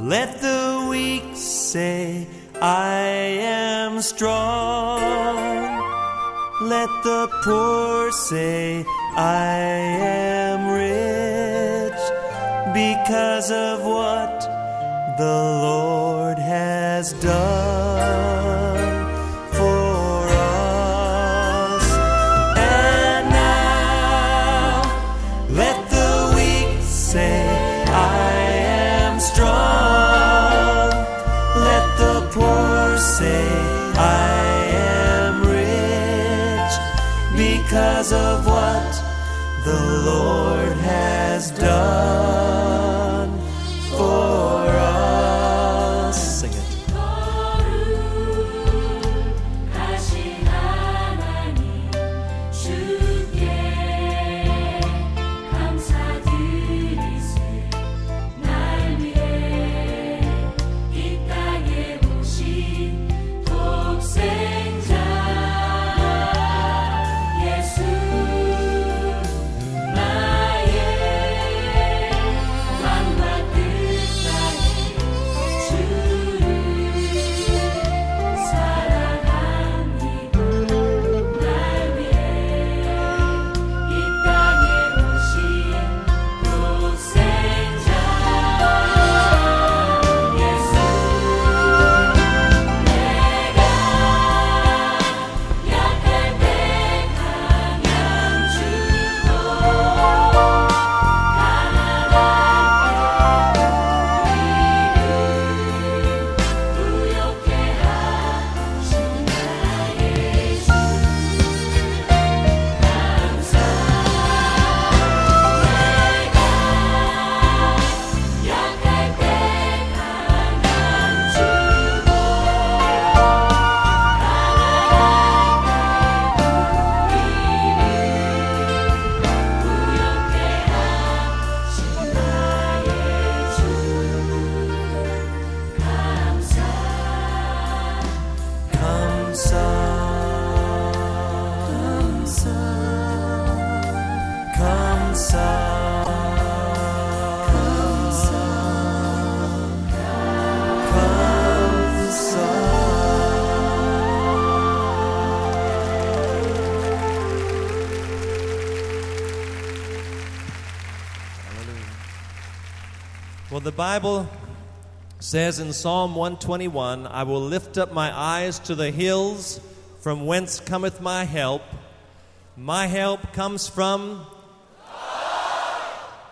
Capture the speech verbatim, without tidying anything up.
Let the weak say, I am strong. Let the poor say, I am rich, because of what the Lord has done for us. And now, let the weak say, I am strong. Let the poor say, I am rich, because of what the Lord has done for us. Sing it. 거룩하신 하나님 주께 감사드리세. 날 위해 이 땅에 오신 독생자 예수 나의 맘과 뜻하에 주를 사랑합니다. 날 위해 이 땅에 오신 독생자 예수 내가 약할 때 강함 주고 가난할 때 우리를 부욕해 하신 나의 주 감사. 내가 약할 때 강함 주고 감사, 감사, Well, the Bible says in Psalm one twenty-one, I will lift up my eyes to the hills, from whence cometh my help. My help comes from